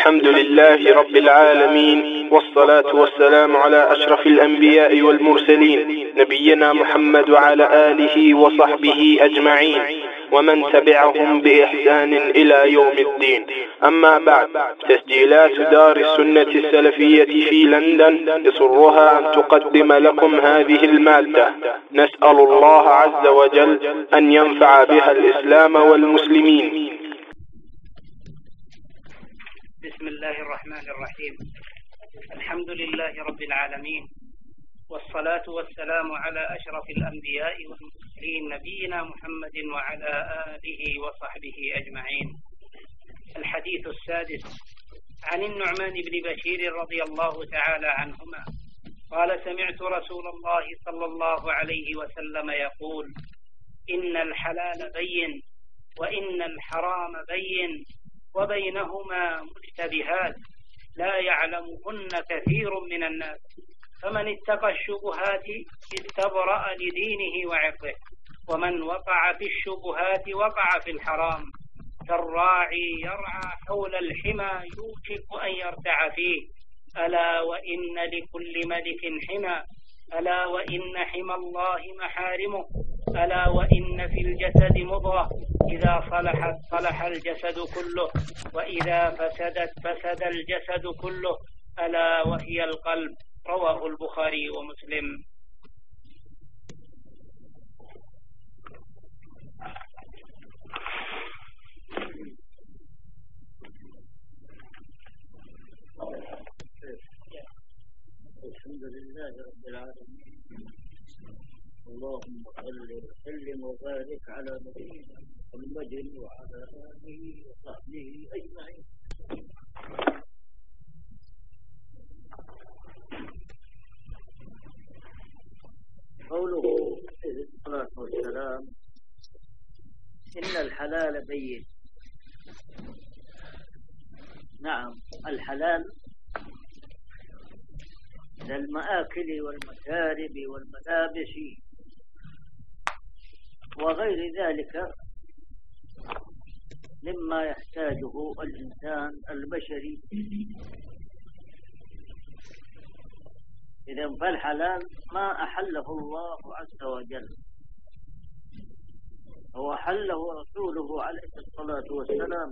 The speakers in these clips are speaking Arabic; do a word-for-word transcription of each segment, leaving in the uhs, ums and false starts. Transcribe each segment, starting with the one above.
الحمد لله رب العالمين، والصلاة والسلام على أشرف الأنبياء والمرسلين، نبينا محمد وعلى آله وصحبه أجمعين، ومن تبعهم بإحسان إلى يوم الدين. أما بعد، تسجيلات دار السنة السلفية في لندن يسرها أن تقدم لكم هذه المادة. نسأل الله عز وجل أن ينفع بها الإسلام والمسلمين. بسم الله الرحمن الرحيم. الحمد لله رب العالمين، والصلاة والسلام على أشرف الأنبياء والمرسلين نبينا محمد وعلى آله وصحبه أجمعين. الحديث السادس عن النعمان بن بشير رضي الله تعالى عنهما قال: سمعت رسول الله صلى الله عليه وسلم يقول: إن الحلال بين وإن الحرام بين وبينهما مشتبهات لا يعلمهن كثير من الناس، فمن اتقى الشبهات استبرأ لدينه وعرضه، ومن وقع في الشبهات وقع في الحرام. كالراعي يرعى حول الحمى يوشك أن يرتع فيه، ألا وإن لكل ملك حمى، ألا وإن حمى الله محارمه، ألا وإن في الجسد مضغة إذا صلحت صلح الجسد كله، وإذا فسدت فسد الجسد كله، ألا وهي القلب. رواه البخاري ومسلم. الحمد لله رب العالمين، اللهم صل وسلم وبارك على نبينا محمد وعلى آله وصحبه أجمعين. قوله عليه الصلاة والسلام: إن الحلال بين. نعم، الحلال من المآكل والمشارب والملابس وغير ذلك مما يحتاجه الإنسان البشري. إذن فالحلال ما أحله الله عز وجل، هو أحله رسوله عليه الصلاة والسلام،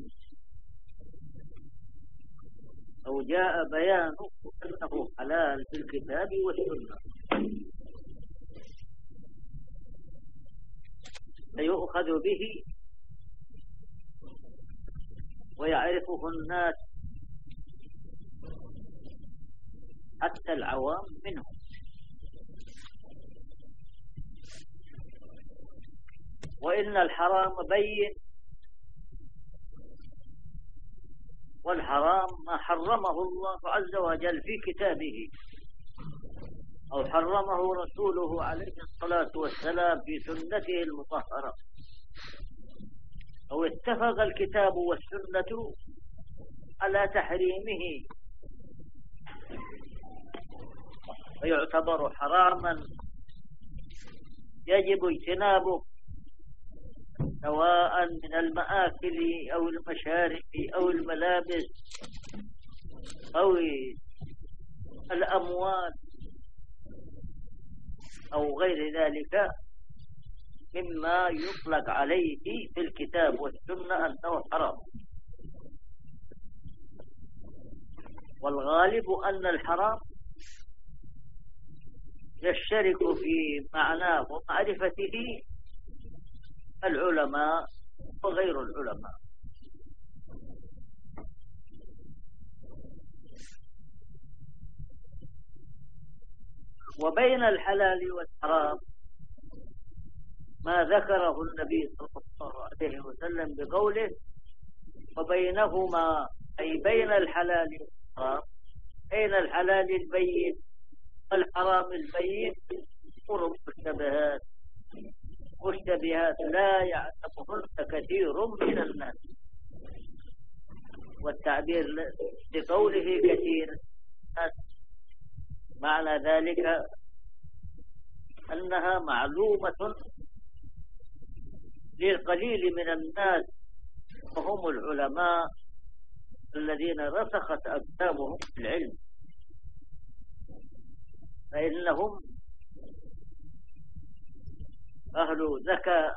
أو جاء بيانه أنه حلال في الكتاب والسنة، فيؤخذ به ويعرفه الناس حتى العوام منهم. وإن الحرام بين، والحرام ما حرمه الله عز وجل في كتابه أو حرمه رسوله عليه الصلاة والسلام في سنته المطهرة، أو اتفق الكتاب والسنة على تحريمه، ويعتبر حراما يجب اجتنابه، سواء من المآكل أو المشارب أو الملابس أو الأموال أو غير ذلك مما يطلق عليه في الكتاب والسنة أنه حرام. والغالب أن الحرام يشترك في معناه ومعرفته العلماء وغير العلماء. وبين الحلال والحرام ما ذكره النبي صلى الله عليه وسلم بقوله: وبينهما، أي بين الحلال والحرام، بين الحلال البين والحرام البين قرب مشتبهات مشتبهات لا يعلمهن كثير من الناس. والتعبير بقوله كثير معنى ذلك أنها معلومة للقليل من الناس وهم العلماء الذين رسخت أقدامهم في العلم، فإنهم أهل ذكاء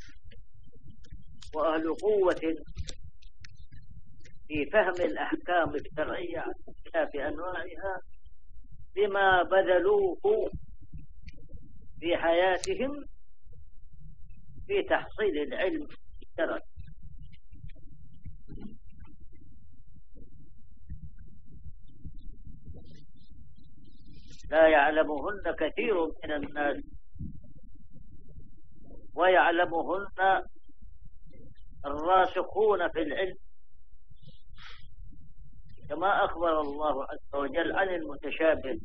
وأهل قوة في فهم الأحكام الشرعية على اختلاف أنواعها بما بذلوه في حياتهم في تحصيل العلم الشرعي. لا يعلمهن كثير من الناس ويعلمهن الراسخون في العلم، كما أخبر الله عز وجل عن المتشابه: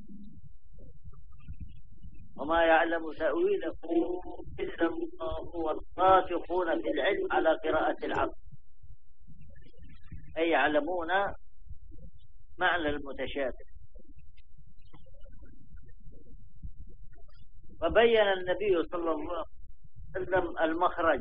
وما يعلم تأويله إلا الله والراسخون في العلم على قراءة العبد، أي يعلمون معنى المتشابه. فبين النبي صلى الله عليه وسلم المخرج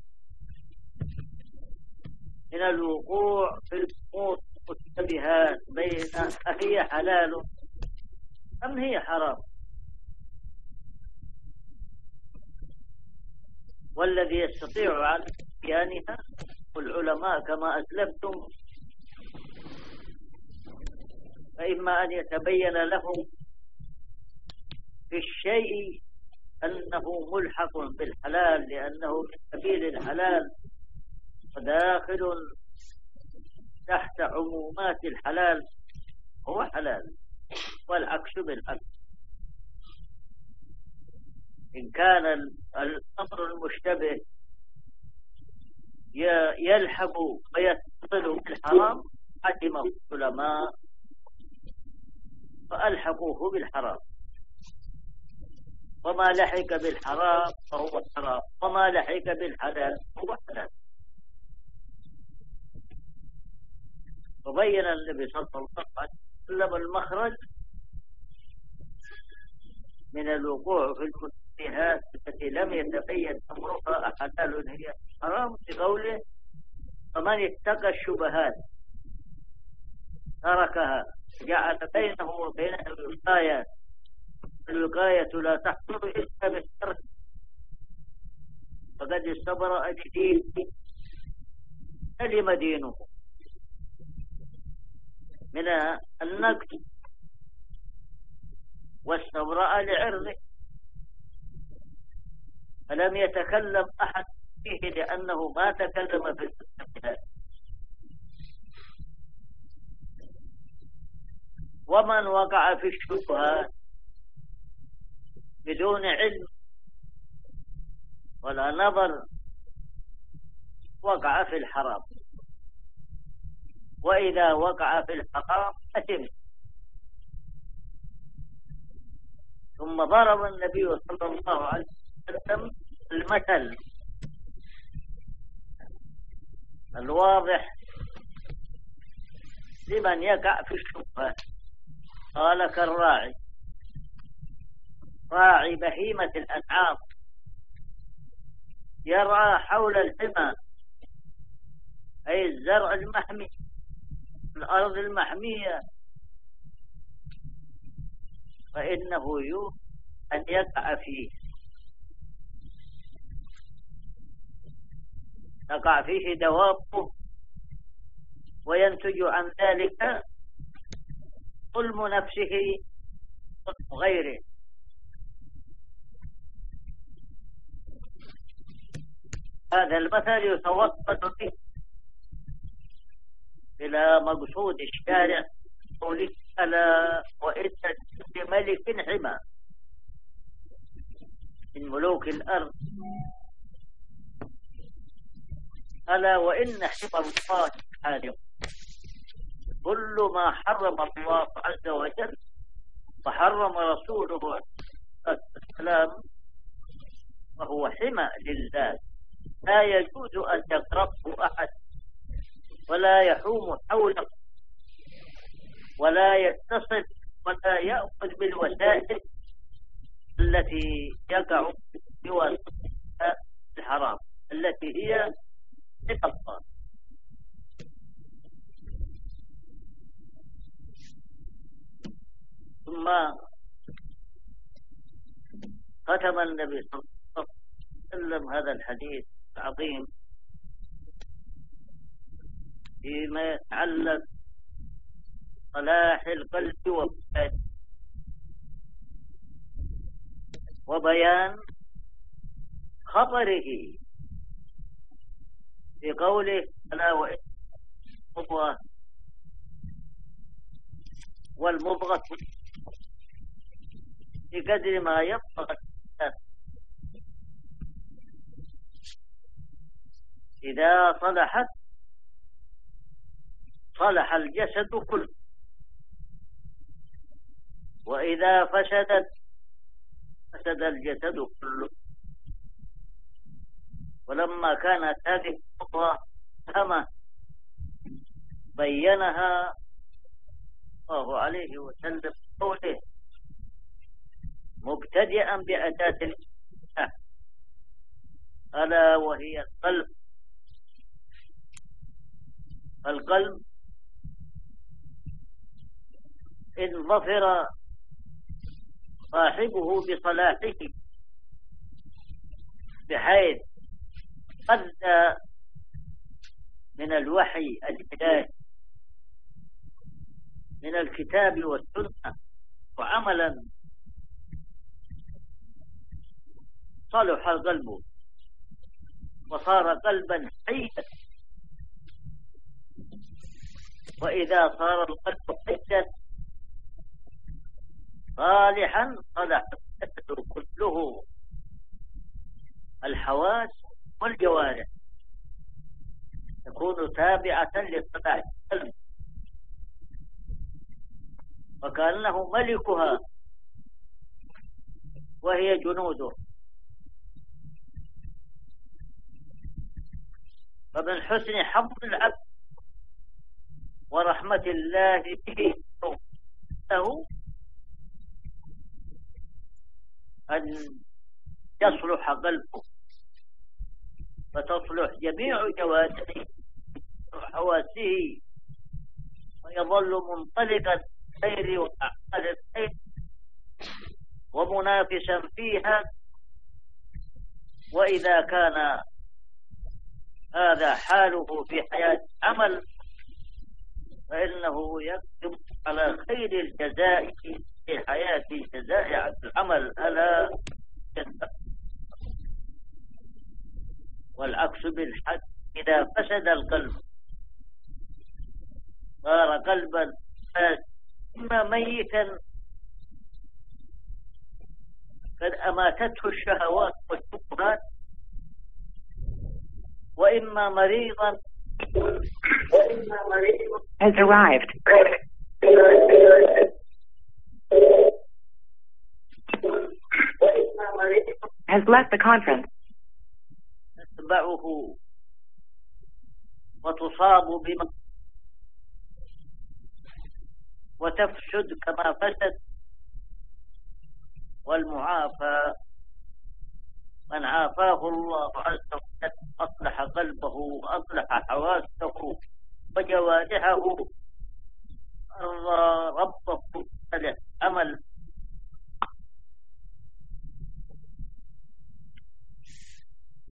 من الوقوع في الأمور المشتبهات بين أهي حلال أم هي حرام، والذي يستطيع على بيانها العلماء كما أسلفتم، فإما أن يتبين لهم في الشيء أنه ملحق بالحلال لأنه من سبيل الحلال وداخل تحت عمومات الحلال هو حلال، والعكس بالعكس. إن كان الأمر المشتبه يلحق ويتصل بالحرام حكمه العلماء فألحقوه بالحرام، وما لحق بالحرام فهو حرام، وما لحق بالحلال هو حلال. وبين النبي صلى الله عليه وسلم المخرج من الوقوع في المشتبهات التي لم يتبين أمرها أحلال هي حرام بقوله: فمن اتقى الشبهات تركها جعل بينه وبينها الوقاية، الوقاية لا تحصل إلا بالترك، فقد استبرأ لدينه سلم دينه من النقص واستبرأ لعرضه، فلم يتكلم أحد فيه لأنه ما تكلم في المشتبهات. ومن وقع في الشبهات بدون علم ولا نظر وقع في الحرام، وإذا وقع في الحرام أثم. ثم ضرب النبي صلى الله عليه وسلم المثل الواضح لمن يقع في الشبهات، قال: كالراعي راعي بهيمة الأنعام يرعى حول الحمى، أي الزرع المحمي، الأرض المحمية، فإنه يوجب أن يقع فيه تقع فيه دوابه، وينتج عن ذلك ظلم نفسه وظلم غيره. هذا المثل يتوصل به إلى مقصود الشارع قوله: ألا وإن لكل ملك حمى من ملوك الأرض، ألا وإن حمى الله حارم. كل ما حرم الله عز وجل وحرم رسوله عليه السلام فهو حمى لله، لا يجوز أن يقربه أحد ولا يحوم حوله ولا يتصل ولا يأخذ بالوسائل التي يقع بواسطتها الحرام التي هي من الله. ثم ختم النبي صلى الله عليه وسلم هذا الحديث العظيم فيما يتعلق بصلاح القلب وبيان وبيان خطره في قوله ألا وإن المضغة والمضغة بقدر ما يبقى إذا صلحت صلح الجسد كله، وإذا فسدت فسد الجسد كله. ولما كانت هذه الخطوة هامة بينها الله عليه وسلم قوله مبتدئا بأداة الإنسان ألا وهي القلب. القلب إن ظفر صاحبه بصلاحه بحيث أدى من الوحي الإلهي من الكتاب والسنة وعملا صلح قلبه وصار قلبا حيا. وإذا صار القلب حيا صالحا صلح الجسد كله، الحواس والجوارح تكون تابعة لصلاح القلب وكأنه ملكها وهي جنوده. فمن حسن حظ العبد ورحمة الله به له أن يصلح قلبه فتصلح جميع جوارحه وحواسه ويظل منطلقا خير وأعمال الخير ومنافسا فيها. وإذا كان هذا حاله في حياة العمل فإنه يكتب على خير الجزاء في حياة جزاء العمل ألا والعكس بالحق. إذا فسد القلب صار قلبا إما ميتا قد أماتته الشهوات والشبهات، وإما مريضا وإما مريضا has arrived has left the conference. تتبعه وتصاب بما وتفسد كما فسد. والمعافى من عافاه الله عز وجل أصلح قلبه وأصلح حواسه وجوارحه، أرضى ربه العمل